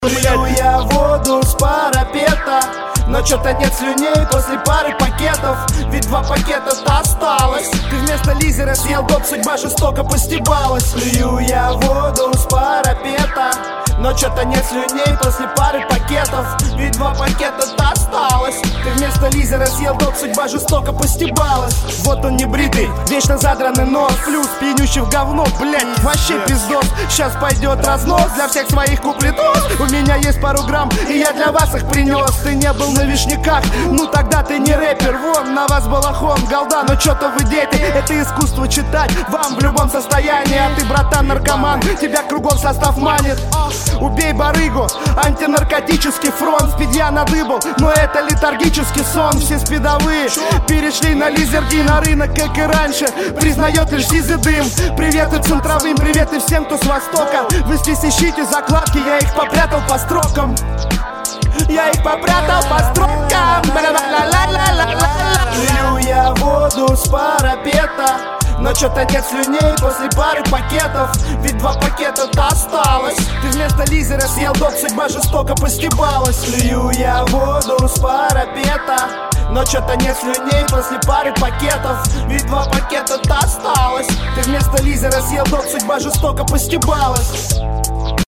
Лью я воду с парапета, но чё-то нет слюней после пары пакетов. Ведь 2 пакета-то осталось. Ты вместо лизера съел доп, судьба жестоко постебалась. Лью я воду с парапета, но чё-то нет слюней после пары пакетов. Ведь 2 пакета-то осталось. Ты вместо лизера съел доп, судьба жестоко постебалась. Вот он небритый, вечно задранный нос, плюс пьянющий в говно, блять, вообще пиздос. Сейчас пойдет разнос для всех своих куплетов. У меня есть пару грамм, и я для вас их принес. Ты не был на вишняках, ну тогда ты не рэпер. Вон, на вас балахон, голда, но чё-то вы дети. Это искусство читать вам в любом состоянии. А ты, братан, наркоман, тебя кругом состав манит. Убей барыгу, антинаркотический фронт. Спид я надыбал, но это летаргический сон. Все спидовые перешли на лизерги, на рынок, как и раньше. Признает лишь сизый дым. Привет и центровым, привет и всем, кто с востока. Вы здесь ищите закладки, я их попрятал по строкам. Я их попрятал по строкам. Лью я воду с парапета, но чё-то нет слюней после пары пакетов. Ведь 2 пакета-то осталось. Ты вместо лизера съел доп, судьба жестоко постебалась. Лью я воду с парапета, но чё-то нет слюней после пары пакетов. Ведь 2 пакета-то осталось. Ты вместо лизера съел доп, судьба жестоко постебалась.